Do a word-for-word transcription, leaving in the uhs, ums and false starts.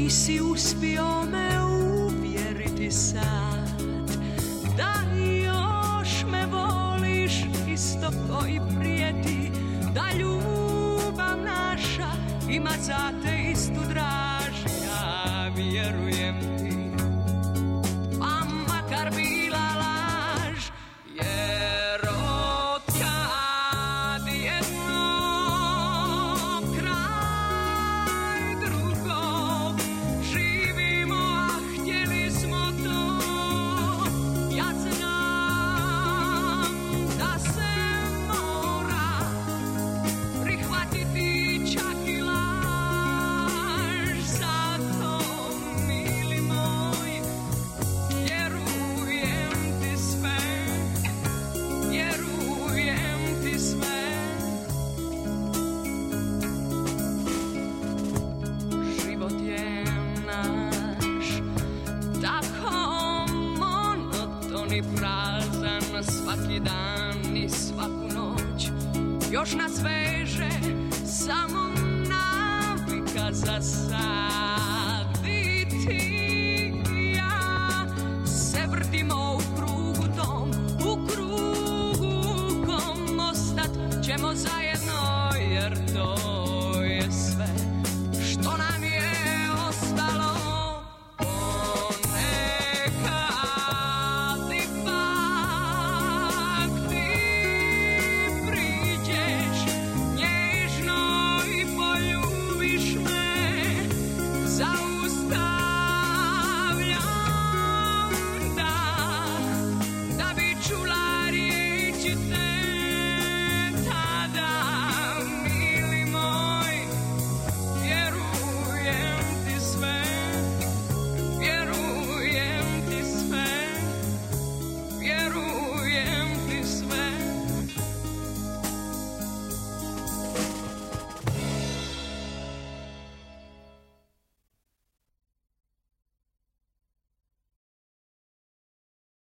nisi uspio me uvjeriti sad da još me voliš isto ko i prijeti, da ljubav naša ima za te istu draž. Ja vjerujem ti, pa makar bila laž, jer od kad jedno kraj drugog živimo, a htjeli smo to. Ja znam da se mora prihvatiti čak i laž, zato mili moj, vjerujem ti sve, vjerujem ti sve. Život je naš tako monoton i prazan, svaki dan i svaku noć još nas veže samo navika za sad. I ti i ja se vrtimo u krugu tom, u krugu kom ostat ćemo zajedno, jer to